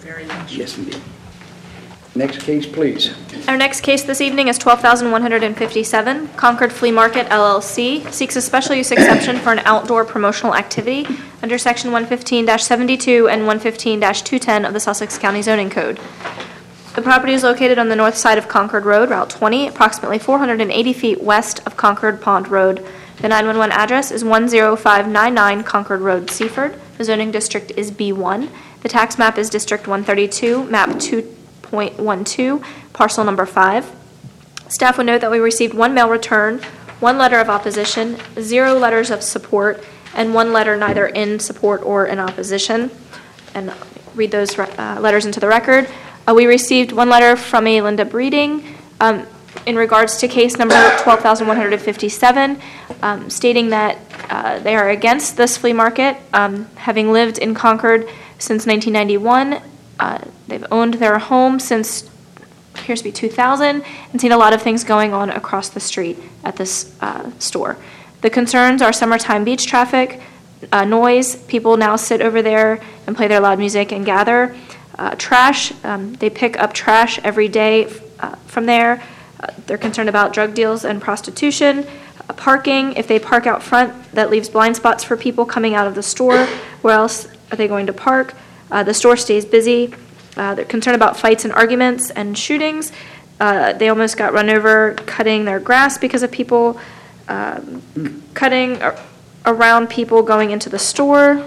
very much. Yes, indeed. Next case, please. Our next case this evening is 12,157. Concord Flea Market LLC seeks a special use exception for an outdoor promotional activity under Section 115-72 and 115-210 of the Sussex County Zoning Code. The property is located on the north side of Concord Road, Route 20, approximately 480 feet west of Concord Pond Road. The 911 address is 10599 Concord Road, Seaford. The zoning district is B1. The tax map is District 132, map 2.12, parcel number 5. Staff would note that we received 1 mail return, 1 letter of opposition, 0 letters of support, and 1 letter neither in support or in opposition. And read those letters into the record. We received 1 letter from a Linda Breeding in regards to case number 12,157, stating that they are against this flea market, having lived in Concord since 1991. They've owned their home since, appears to be 2000, and seen a lot of things going on across the street at this store. The concerns are summertime beach traffic, noise. People now sit over there and play their loud music and gather. Trash, they pick up trash every day from there. They're concerned about drug deals and prostitution. Parking, if they park out front, that leaves blind spots for people coming out of the store. Where else are they going to park? The store stays busy. They're concerned about fights and arguments and shootings. They almost got run over cutting their grass because of people cutting around people going into the store.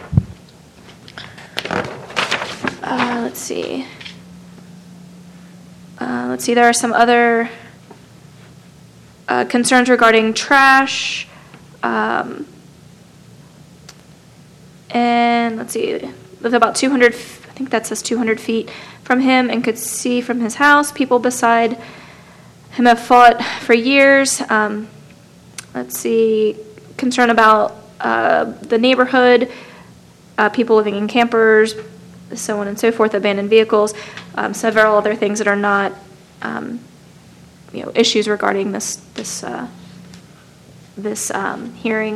Let's see. There are some other concerns regarding trash. And let's see. Live about 200, I think that says 200 feet from him, and could see from his house. People beside him have fought for years. Let's see. Concern about the neighborhood, people living in campers, so on and so forth, abandoned vehicles, several other things that are not, issues regarding this hearing.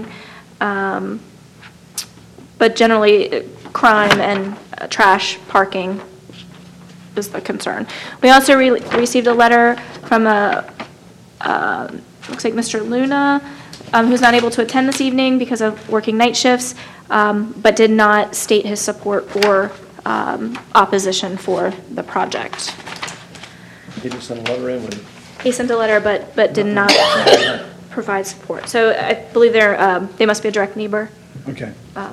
But generally, crime and trash parking is the concern. We also received a letter from looks like Mr. Luna, who's not able to attend this evening because of working night shifts, but did not state his support or opposition for the project. He just sent a letter in with He sent a letter, but did not provide support. So I believe they must be a direct neighbor. Okay.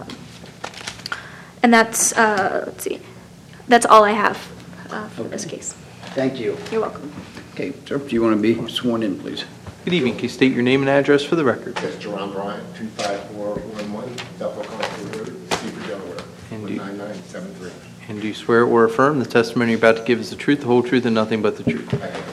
And that's, let's see, that's all I have for this case. Thank you. You're welcome. Okay, sir, do you want to be sworn in, please? Good evening. Can you state your name and address for the record? Yes, Jerome Bryant, 25411 Bethel Concord Road, Seaford, Delaware, 19973. And do you swear or affirm the testimony you're about to give is the truth, the whole truth, and nothing but the truth?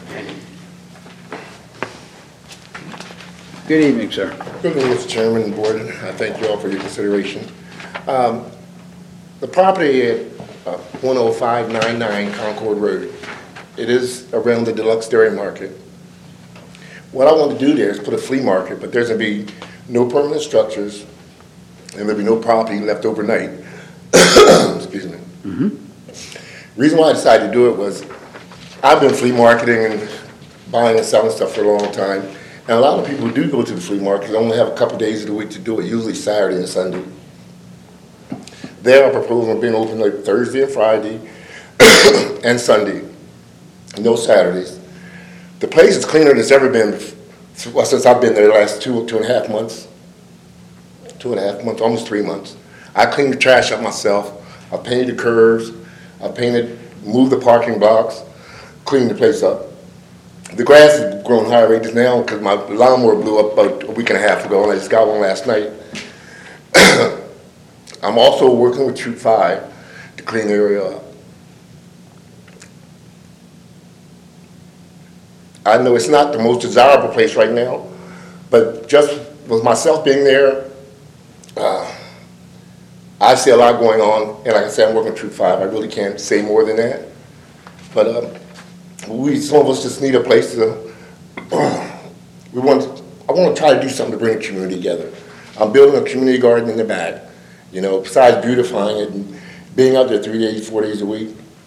Good evening, sir. Good evening, Mr. Chairman and Board. I thank you all for your consideration. The property at 10599 Concord Road, it is around the Deluxe Dairy Market. What I want to do there is put a flea market, but there's going to be no permanent structures, and there'll be no property left overnight. Excuse me. Mm-hmm. Reason why I decided to do it was I've been flea marketing and buying and selling stuff for a long time, and a lot of people who do go to the flea market only have a couple days of the week to do it, usually Saturday and Sunday. They are proposing being open like Thursday and Friday and Sunday, no Saturdays. The place is cleaner than it's ever been since I've been there the last two and a half months, almost 3 months. I cleaned the trash up myself. I painted the curves. I moved the parking blocks, cleaned the place up. The grass has grown higher rates now because my lawnmower blew up about a week and a half ago, and I just got one last night. I'm also working with Troop 5 to clean the area up. I know it's not the most desirable place right now, but just with myself being there, I see a lot going on, and like I said, I'm working with Troop 5. I really can't say more than that. But some of us just need a place to, I want to try to do something to bring the community together. I'm building a community garden in the back. Besides beautifying it and being out there 3 days, 4 days a week,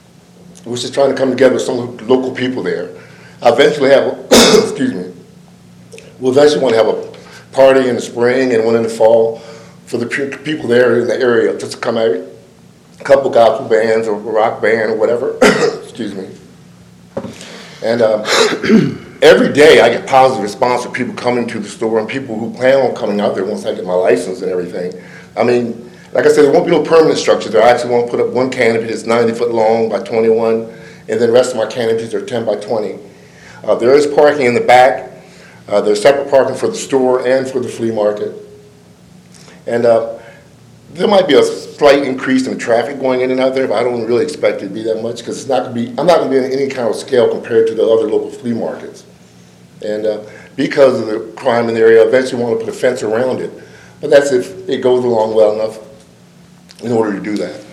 We're just trying to come together with some local people there. I eventually have, excuse me, we'll eventually want to have a party in the spring and one in the fall for the people there in the area, just to come out, a couple gospel bands or rock band or whatever, excuse me. And every day I get positive response from people coming to the store and people who plan on coming out there once I get my license and everything. I mean, like I said, there won't be no permanent structure there. I actually want to put up one canopy that's 90 foot long by 21, and then the rest of my canopies are 10 by 20. There is parking in the back. There's separate parking for the store and for the flea market. And there might be a slight increase in traffic going in and out there, but I don't really expect it to be that much because it's not going to be, I'm not going to be in any kind of scale compared to the other local flea markets. And because of the crime in the area, I eventually want to put a fence around it. But that's if it goes along well enough in order to do that.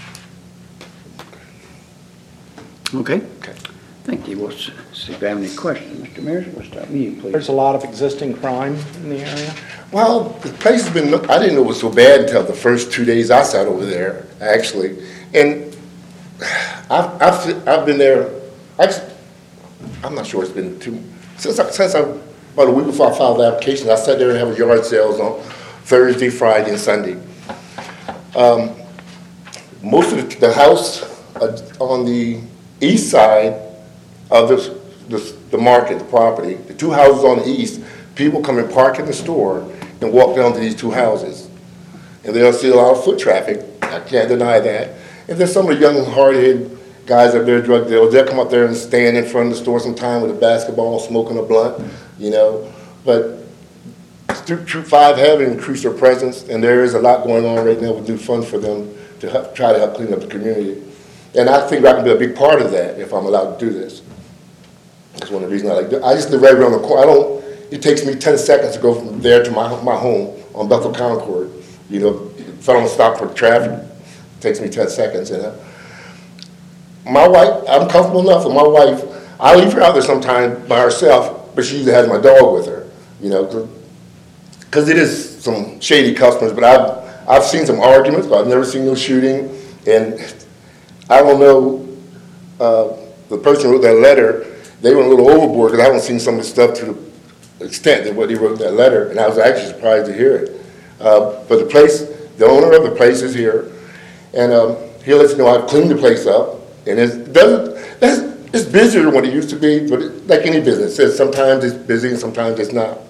Okay. Thank you. We'll see if we have any questions. Mr. Mayor, we'll start with you, please. There's a lot of existing crime in the area. Well, the place has been, I didn't know it was so bad until the first 2 days I sat over there, actually. And I've been there, actually, I'm not sure it's been since about a week before I filed the application, I sat there and have yard sales on Thursday, Friday, and Sunday. Most of the house on the east side of the market, the property, the two houses on the east, people come and park in the store and walk down to these two houses. And they'll see a lot of foot traffic. I can't deny that. And there's some of the young, hard-headed guys up there, drug dealers, they'll come up there and stand in front of the store sometime with a basketball, smoking a blunt, you know. But Troop 5 have increased their presence, and there is a lot going on right now with new funds for them to try to help clean up the community. And I think I can be a big part of that if I'm allowed to do this. That's one of the reasons I like it. I just live right around the corner. It takes me 10 seconds to go from there to my home on Bethel Concord. You know, if I don't stop for traffic, it takes me 10 seconds. And my wife, I'm comfortable enough with my wife. I leave her out there sometimes by herself, but she usually has my dog with her, you know, because it is some shady customers. But I've seen some arguments, but I've never seen no shooting. And I don't know, the person who wrote that letter, they went a little overboard because I haven't seen some of the stuff to the extent that what he wrote in that letter, and I was actually surprised to hear it. But the owner of the place is here, and he'll let you know I've cleaned the place up, and it's busier than what it used to be, but like any business, sometimes it's busy and sometimes it's not.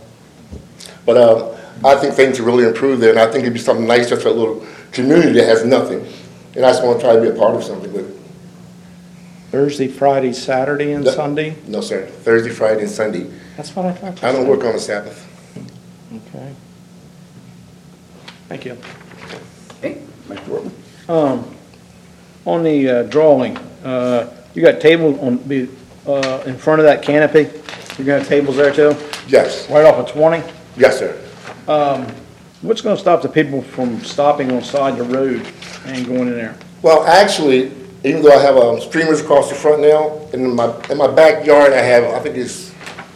But I think things have really improved there, and I think it'd be something nice just for a little community that has nothing, and I just want to try to be a part of something with it. Thursday, Friday, Saturday, and Sunday? No, sir. Thursday, Friday, and Sunday. That's what I thought. I don't work on the Sabbath. Okay. Thank you. Okay, Mr. Workman. On the drawing, you got tables in front of that canopy? You're gonna have tables there too? Yes. Right off of 20? Yes, sir. What's gonna stop the people from stopping on side the road and going in there? Well, actually, even though I have streamers across the front now, in my backyard I have, I think it's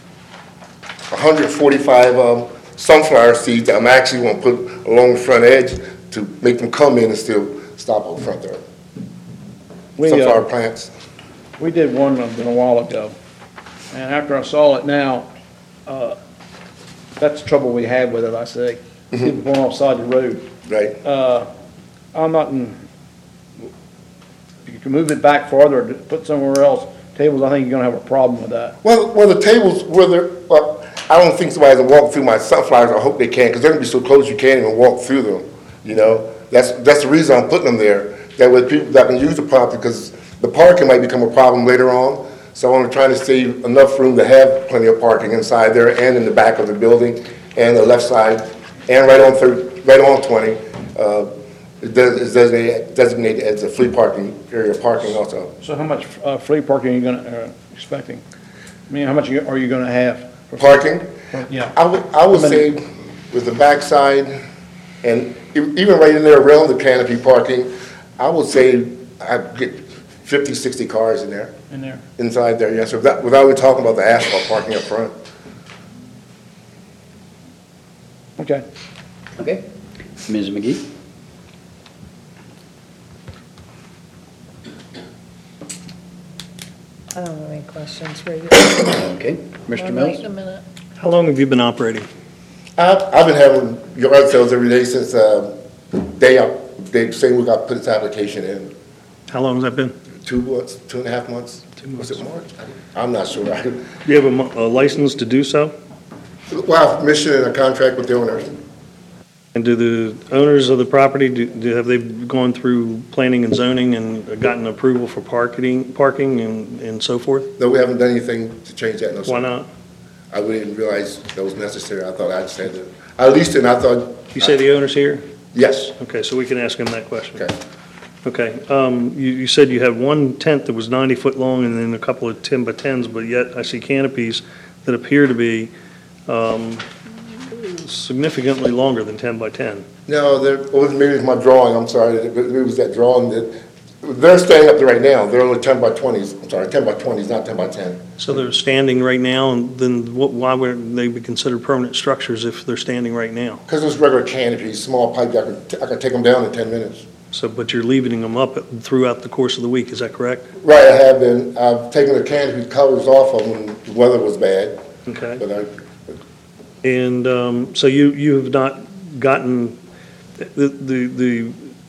145 sunflower seeds that I'm actually going to put along the front edge to make them come in and still stop up front there. Sunflower plants. We did one of them a while ago, and after I saw it now, that's the trouble we have with it, I say. People going offside the road. Right. I'm not in, if you can move it back farther, or put somewhere else, tables, I think you're gonna have a problem with that. Well, the tables, I don't think somebody's gonna walk through my sunflowers. I hope they can, because they're gonna be so close you can't even walk through them. You know, that's the reason I'm putting them there. That way, people that can use the property, because the parking might become a problem later on. So I'm trying to save enough room to have plenty of parking inside there and in the back of the building and the left side and right on 20. It's designated as a flea parking area parking also. So how much free parking are you gonna, expecting? I mean, how much are you gonna have? Parking? Yeah. I would say with the backside and even right in there around the canopy parking, I would say I'd get 50, 60 cars in there. In there? Inside there, yes. Without even talking about the asphalt parking up front. Okay. Okay. Ms. McGee? I don't have any questions, Ray. Okay, Mr. Wait a Mills? minute. How long have you been operating? I've been having yard sales every day since they say we got to put this application in. How long has that been? 2 months, 2.5 months. Was it March? I'm not sure. Do you have a license to do so? Well, I have permission and a contract with the owners. And do the owners of the property, have they gone through planning and zoning and gotten approval for parking and so forth? No, we haven't done anything to change that. No, sir. Why not? I didn't realize that was necessary. I thought I just had to, I leased it and I thought. You say the owner's here? Yes. Okay, so we can ask him that question. Okay. Okay, you said you had one tent that was 90-foot long and then a couple of 10 by 10s, but yet I see canopies that appear to be significantly longer than 10 by 10. No, it wasn't maybe it's my drawing. I'm sorry. It was that drawing that, they're staying up there right now. They're only 10 by 20s. I'm sorry, 10 by 20s, not 10 by 10. So they're standing right now, and then why would they be considered permanent structures if they're standing right now? Because it was regular canopies, small pipe, I could take them down in 10 minutes. So, but you're leaving them up throughout the course of the week, is that correct? Right, I have been. I've taken the canopy covers off of them when the weather was bad. Okay. But And so you have not gotten, the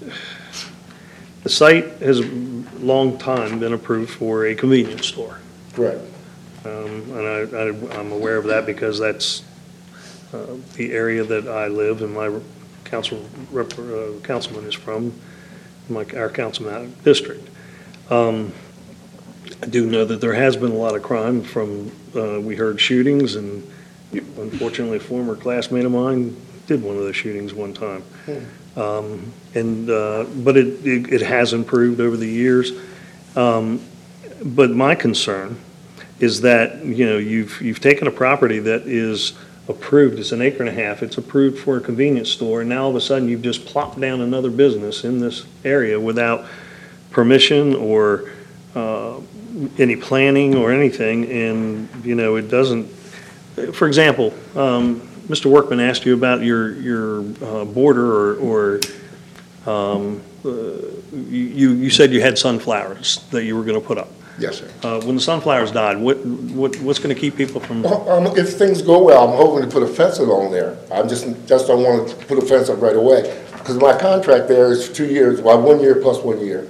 site has a long time been approved for a convenience store. correct. And I'm aware of that because that's the area that I live and my councilman is from, our councilman district. I do know that there has been a lot of crime from, we heard shootings, and unfortunately a former classmate of mine did one of those shootings one time. But it has improved over the years. But my concern is that, you've taken a property that is approved, it's an acre and a half, it's approved for a convenience store, and now all of a sudden you've just plopped down another business in this area without permission or any planning or anything, and, it doesn't, for example, Mr. Workman asked you about your border or you said you had sunflowers that you were going to put up. Yes, sir. When the sunflowers died, what's going to keep people from? If things go well, I'm hoping to put a fence along there. I just don't want to put a fence up right away. Because my contract there is 2 years, 1 year plus 1 year.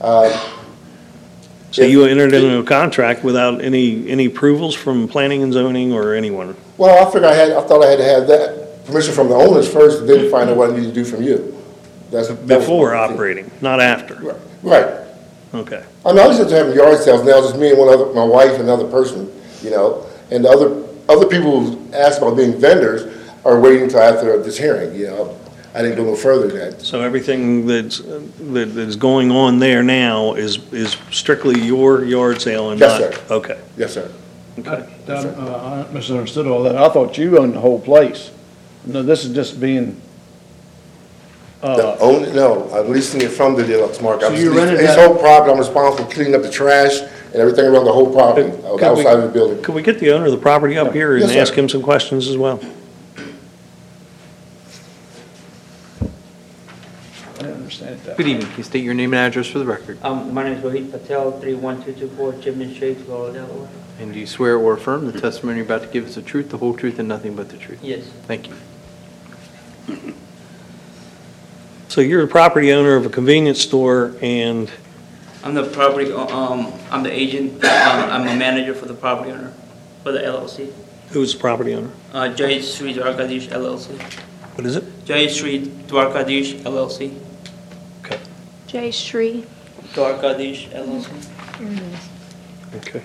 So you entered into a contract without any approvals from planning and zoning or anyone? Well, I thought I had to have that permission from the owners first, and then find out what I need to do from you. Before operating, not after? Right. Okay. I mean, I used to have yard sales now, just me and my wife and another person, and the other people who asked about being vendors are waiting until after this hearing, I didn't go no further than that. So everything that's going on there now is strictly your yard sale and not? Yes, sir. Okay. Yes, sir. I misunderstood all that. I thought you owned the whole place. No, this is just being, No, I'm leasing it from the Deluxe Market. So you rented His that- whole property, I'm responsible for cleaning up the trash and everything around the whole property, outside of the building. Could we get the owner of the property up here and Yes, sir. ask him some questions as well? I didn't understand that. Good evening. Can you state your name and address for the record? My name is Rohit Patel, 31224 Chipman Street, Florida, Delaware. And do you swear or affirm the testimony you're about to give is the truth, the whole truth, and nothing but the truth? Yes. Thank you. So you're a property owner of a convenience store, and I'm the property, I'm the agent, I'm a manager for the property owner, for the LLC. who's the property owner? Jai Sri Dwarkadish LLC. What is it? Jai Sri Dwarkadish LLC. Okay. Jay Shree. Dwarkadish LLC. Okay.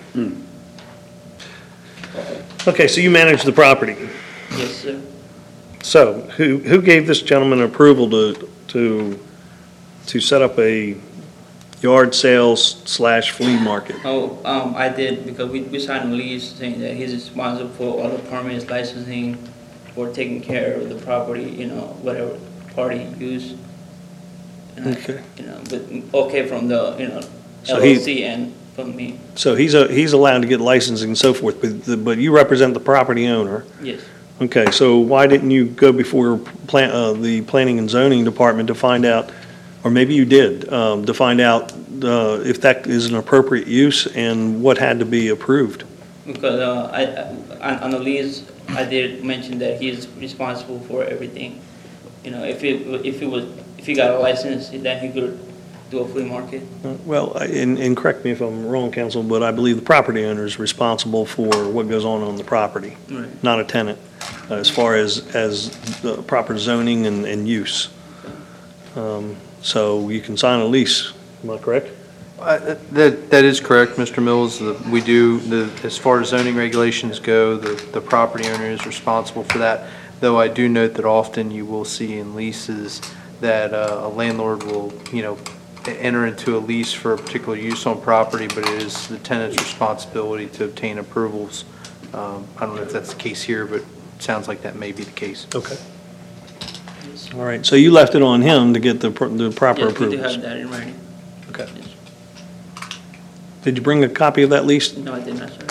Okay, so you manage the property. Yes, sir. So who gave this gentleman approval to set up a yard sales / flea market? Oh, I did, because we signed a lease saying that he's responsible for all the permits, licensing, for taking care of the property, whatever party he used. And Okay. but okay from the, So he- LLC and from me. So he's allowed to get licensing and so forth, but you represent the property owner. Yes. Okay, so why didn't you go before the planning and zoning department to find out or maybe you did, to find out if that is an appropriate use and what had to be approved? Because on the lease, I did mention that he's responsible for everything. You know, if he got a license, then he could do a flea market. Well, and correct me if I'm wrong, counsel, but I believe the property owner is responsible for what goes on the property, Right. not a tenant, as far as the proper zoning and use. So you can sign a lease, am I correct? That is correct, Mr. Mills. We do, as far as zoning regulations go, the property owner is responsible for that, though I do note that often you will see in leases that a landlord will, enter into a lease for a particular use on property, but it is the tenant's responsibility to obtain approvals. I don't know if that's the case here, but it sounds like that may be the case. Okay. All right, so you left it on him to get the proper Yes, approvals? we do have that in writing. Okay. Yes. Did you bring a copy of that lease? No, I did not, sir.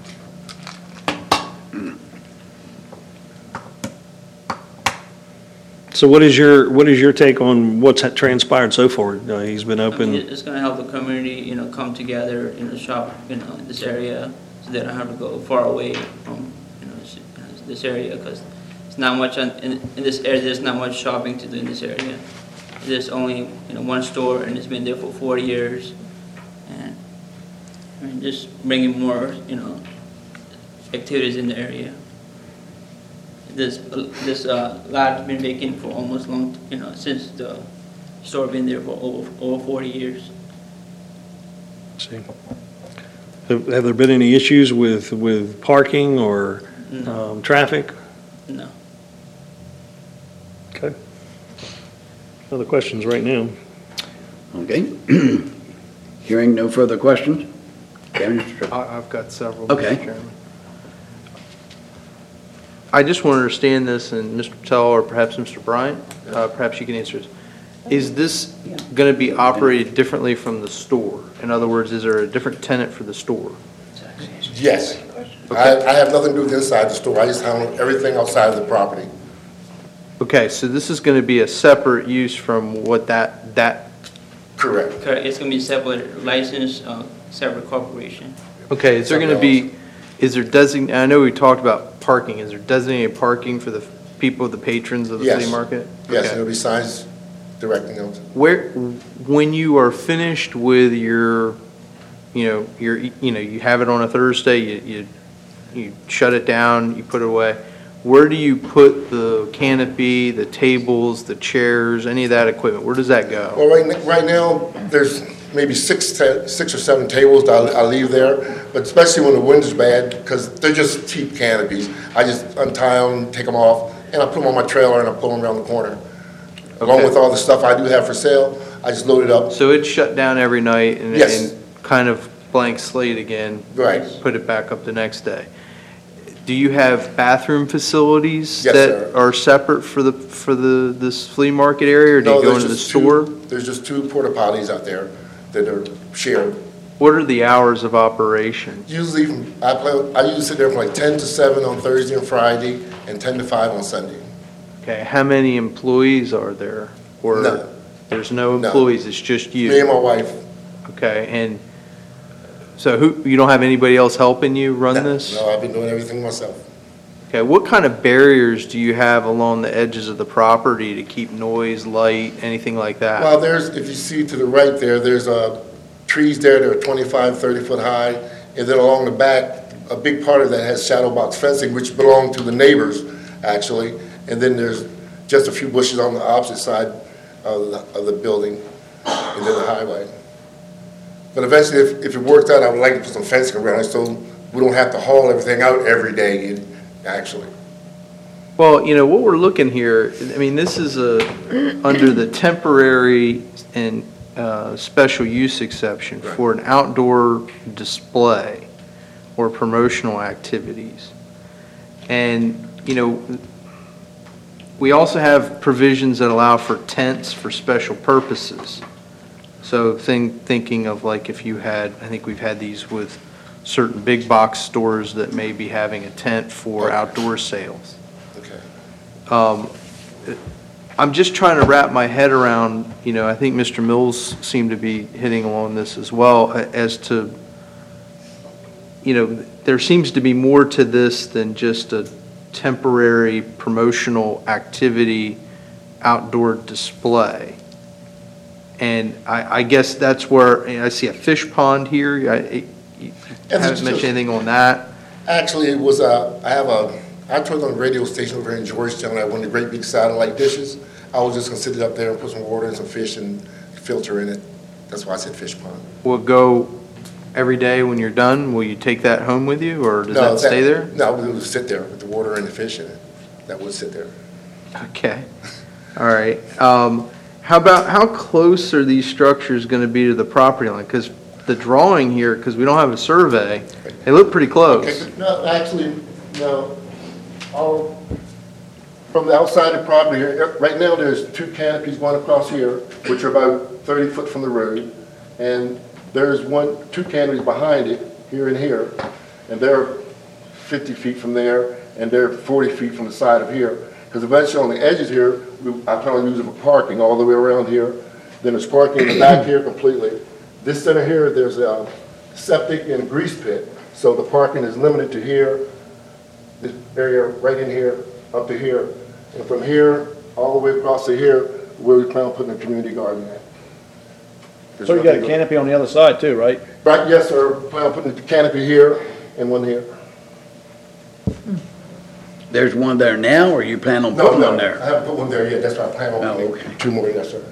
So what is your take on what's transpired so far? He's been I mean, open, it's going to help the community, come together, shop, in this area, so they don't have to go far away from, this area, because it's not much in this area. There's not much shopping to do in this area. There's only, one store, and it's been there for 40 years, and I mean, just bringing more, activities in the area. This lot has been vacant for almost since the store been there for over 40 years. see. Have there been any issues with parking or No. traffic? No. Okay. Other questions right now? Okay. Hearing no further questions? Okay, Mr. Tripp. I've got several, Okay. Mr. Chairman. I just want to understand this, and Mr. Patel or perhaps Mr. Bryant, perhaps you can answer this. Is this going to be operated differently from the store? In other words, is there a different tenant for the store? Yes. I have nothing to do with inside the store. I just handle everything outside of the property. Okay, so this is going to be a separate use from what that Correct. Correct. It's going to be separate license, separate corporation. okay, is there going to be, I know we talked about parking, is there designated parking for the people, the patrons of the Yes. flea market? Yes, Okay. there'll be signs directing them. When you are finished with you have it on a Thursday, you shut it down, you put it away. Where do you put the canopy, the tables, the chairs, any of that equipment? Where does that go? Well, right now, there's maybe six or seven tables that I leave there, but especially when the wind's bad, because they're just cheap canopies. I just untie them, take them off, and I put them on my trailer and I pull them around the corner. Along Okay. with all the stuff I do have for sale, I just load it up. So it's shut down every night and Yes. kind of blank slate again? Right. Put it back up the next day. Do you have bathroom facilities Yes, that sir. are separate for this flea market area, or do you No, go there's into the just store? There's just two porta potties out there that are shared. What are the hours of operation? Usually, I usually sit there from like 10 to 7 on Thursday and Friday, and 10 to 5 on Sunday. Okay, how many employees are there? Or None. there's no No. employees, it's just you? Me and my wife. Okay, and so you don't have anybody else helping you run No, this? No, I've been doing everything myself. Okay, what kind of barriers do you have along the edges of the property to keep noise, light, anything like that? Well, if you see to the right there, there's trees there that are 25, 30 foot high, and then along the back, a big part of that has shadow box fencing, which belong to the neighbors, actually. And then there's just a few bushes on the opposite side of the building, and then the highway. But eventually, if it worked out, I would like to put some fencing around it so we don't have to haul everything out every day, actually. Well, what we're looking here, I mean, this is under the temporary and special use exception Right. for an outdoor display or promotional activities. And, we also have provisions that allow for tents for special purposes. So thinking of like if you had, I think we've had these with certain big box stores that may be having a tent for Okay. outdoor sales. Okay. I'm just trying to wrap my head around, I think Mr. Mills seemed to be hitting along this as well, as to, there seems to be more to this than just a temporary promotional activity outdoor display. And I guess that's where, I see a fish pond here. You haven't mentioned anything on that? Actually, it was, I turned on a radio station over here in Georgetown. I won the great big satellite dishes. I was just gonna sit it up there and put some water and some fish and filter in it. That's why I said fish pond. Will it go every day when you're done? Will you take that home with you, or does No, that stay there? No, it would sit there with the water and the fish in it. That would sit there. Okay, all right. How close are these structures gonna be to the property line? Because the drawing here, because we don't have a survey, they look pretty close. Okay, no, actually, no. From the outside of the property here, right now, there's 2 canopies going across here, which are about 30 foot from the road. And there's 2 canopies behind it, here and here. And they're 50 feet from there, and they're 40 feet from the side of here. Because eventually on the edges here, I plan on using for parking all the way around here. Then there's parking in the back here completely. This center here, there's a septic and a grease pit. So the parking is limited to here, this area right in here, up to here. And from here, all the way across to here, where we plan on putting a community garden at. So you got a canopy on the other side too, right? Right, yes, sir. Plan on putting a canopy here and one here. There's one there now, or you plan on No, putting no, one I there? haven't put one there yet. That's why I plan on Oh, putting okay. 2 more, yes, sir.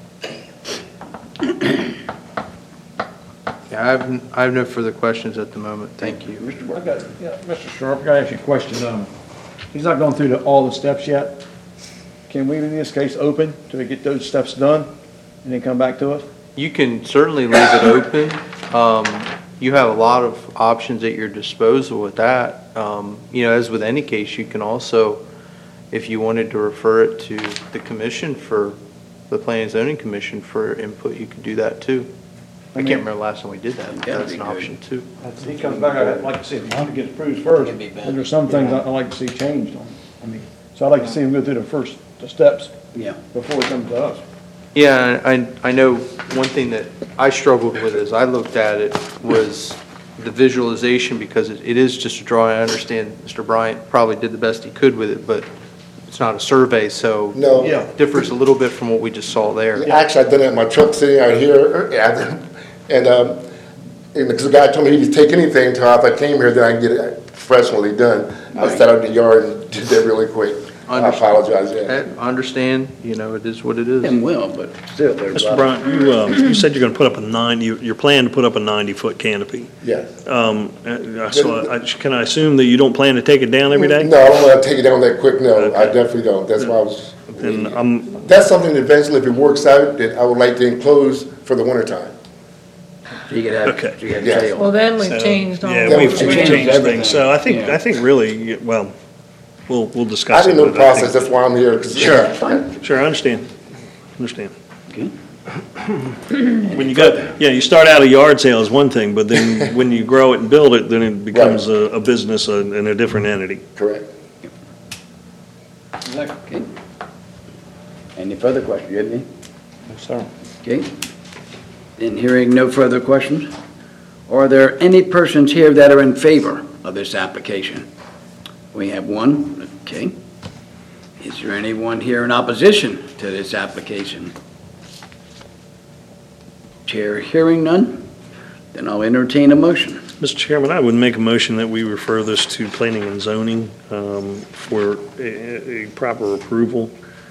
Yeah, I have no further questions at the moment. Thank you. Mr. Sharp, I gotta ask you a question. He's not going through all the steps yet. Can we, in this case, open till we get those steps done and then come back to us? You can certainly leave it open. You have a lot of options at your disposal with that. As with any case, you can also, if you wanted to refer it to the commission for, the Planning and Zoning Commission for input, you could do that too. I can't remember the last time we did that, but That'd that's be an good. option too. He comes back, I'd like to see if he gets approved first. And there's some things I'd like to see changed on. So I'd like to see him go through the steps Yeah. before he comes to us. Yeah, I know one thing that I struggled with as I looked at it was the visualization, because it is just a drawing. I understand Mr. Bryant probably did the best he could with it, but it's not a survey, so No. Yeah. it differs a little bit from what we just saw there. Actually, I've done it in my truck sitting out here, and because the guy told me he'd take anything until after I came here, then I can get it professionally done. I sat out in the yard and did that really quick. I apologize, yeah. I understand, it is what it is. And will, but still, there's a Mr. lot. Bryant, you said you're going to put up you're planning to put up a 90-foot canopy. Yes. So can I assume that you don't plan to take it down every day? No, I don't want to take it down that quick, no, I definitely don't. That's why I was, And that's something that eventually, if it works out, that I would like to enclose for the wintertime. So you could have, Okay. so you have Yeah. sales. Well, then we've So, changed all. Yeah, Yeah, we've we've changed changed everything. things. So I Yeah. think really, well, we'll I discuss it. didn't know the but I think- process, that's why I'm here. 'Cause- Sure, sure, I understand. Okay. When you start out a yard sale is one thing, but then when you grow it and build it, then it becomes a business and a different entity. Correct. Okay. Any further questions? You have any? Sir. Okay. Then hearing no further questions, are there any persons here that are in favor of this application? We have one, okay. Is there anyone here in opposition to this application? Chair hearing none, then I'll entertain a motion. Mr. Chairman, I would make a motion that we refer this to planning and zoning for a proper approval,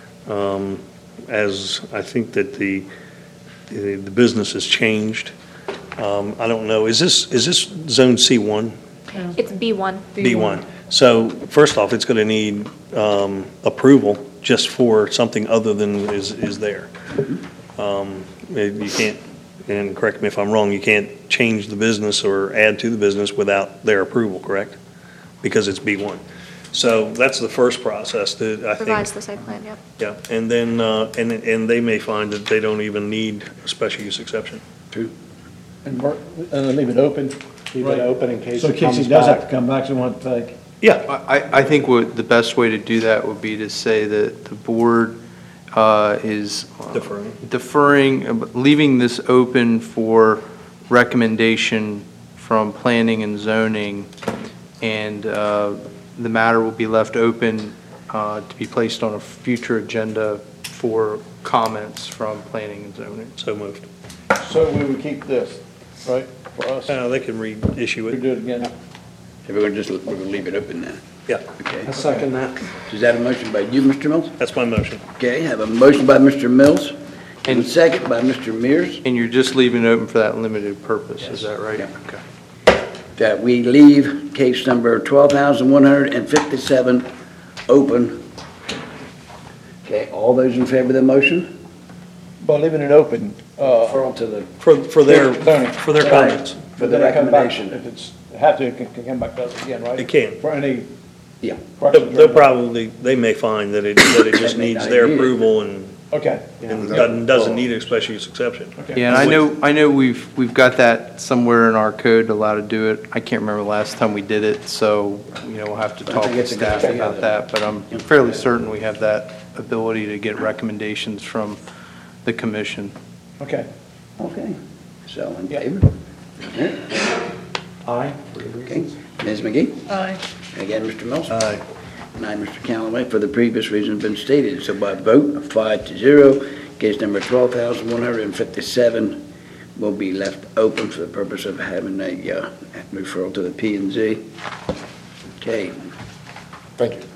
as I think that the business has changed. I don't know, is this zone C1? It's B1. B1. So first off, it's going to need approval just for something other than is there. You can't, and correct me if I'm wrong, you can't change the business or add to the business without their approval, correct? Because it's B1. So that's the first process that I think. Provides the site plan, yep. Yeah, and then, and they may find that they don't even need a special use exception. And then leave it open. Leave it open in case So in it case comes he does have to back. come back, so we want to take. Yeah, I think the best way to do that would be to say that the board is Deferring. leaving this open for recommendation from planning and zoning, and the matter will be left open to be placed on a future agenda for comments from planning and zoning. So moved. So we would keep this, right, for us? They can reissue We it. do it again. So we're gonna leave it open then? Yeah, Okay. second that. Is that a motion by you, Mr. Mills? that's my motion. Okay, have a motion by Mr. Mills and a And- second by Mr. Mears And you're just leaving it open for that limited purpose, is that right? Yeah. Okay. that we leave case number 12,157 open. Okay, all those in favor of the motion? But leaving it open, Referral to the, For their, Zoning. for their comments. for the then they come back. recommendation. If it's, have to, it can come back to us again, right? It can. For any Yeah. questions. They'll probably, they may find that it just They may needs not their need it. approval and Okay. doesn't need a special use exception. Okay. Yeah, and I know we've got that somewhere in our code allowed to do it. I can't remember the last time we did it, so, we'll have to I talk think with it's a good staff idea, about though. that, but I'm fairly certain we have that ability to get recommendations from the commission. Okay. Okay, so in Yeah. favor? Aye. Okay, Ms. McGee? Aye. Again, Mr. Mills? Aye. And I, Mr. Callaway, for the previous reasons been stated. So by vote of 5-0, case number 12,157 will be left open for the purpose of having a referral to the P and Z. Okay, Thank you.